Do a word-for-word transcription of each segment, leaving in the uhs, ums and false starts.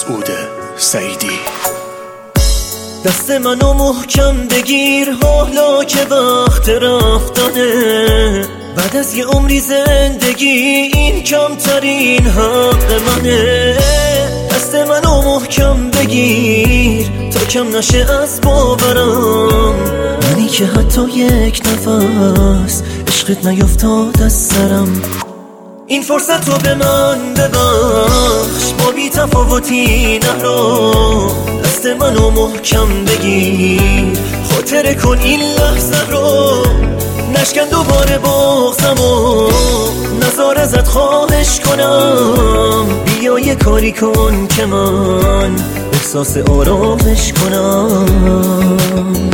مسعود سعیدی. دست منو محکم بگیر حالا که وقت رفتنه، بعد از یه عمری زندگی این کمترین حق منه. دست منو محکم بگیر تا کم نشه از باورم، منی که حتی یک نفس عشقت نیفتاد از سرم. این فرصت رو به من ببخش، با بی تفاوتی نرو، دست منو محکم بگیر، خاطره کن این لحظه رو، نشکن دوباره بغضم و نزار ازت خواهش کنم، بیا یه کاری کن که من احساس آرامش کنم.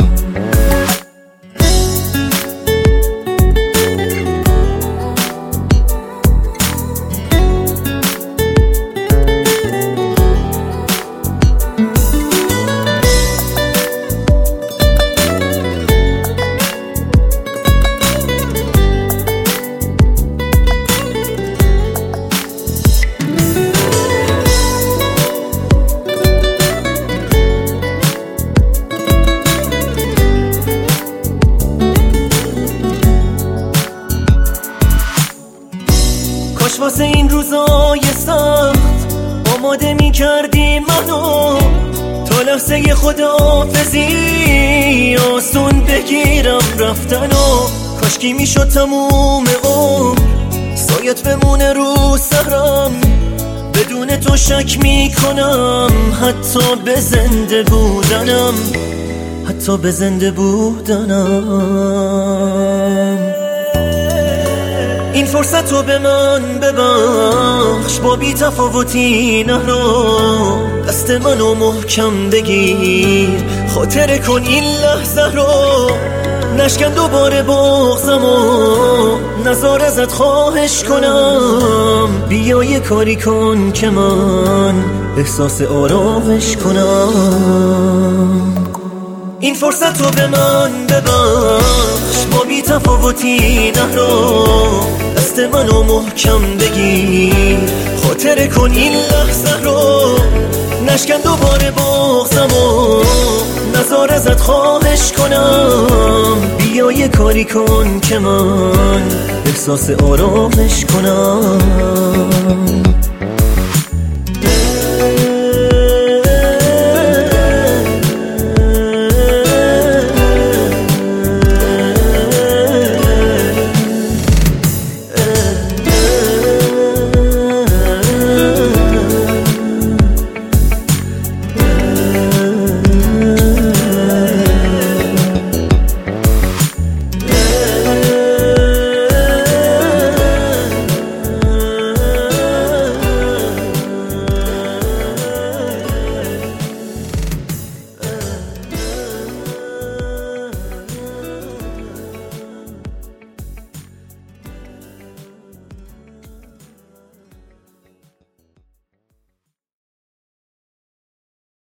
کاش واسه این روزای سخت آماده می کردی منو، تا لحظه خداحافظی آسون بگیرم رفتنو. کاشکی می شد تموم عمر سایت بمونه رو سرم، بدون تو شک می کنم حتی به زنده بودنم، حتی به زنده بودنم. این فرصت رو به من ببخش، با بی تفاوتی نرو، دست منو محکم بگیر، خاطره کن این لحظه رو، نشکن دوباره بغضم و نزار ازت خواهش کنم، بیا یه کاری کن که من احساس آرامش کنم. این فرصت رو به من ببخش، با بی تفاوتی نرو، دست منو محکم بگیر، خاطره کن این لحظه رو، نشکن دوباره بغضم و نزار ازت خواهش کنم، بیا یه کاری کن که من احساس آرامش کنم.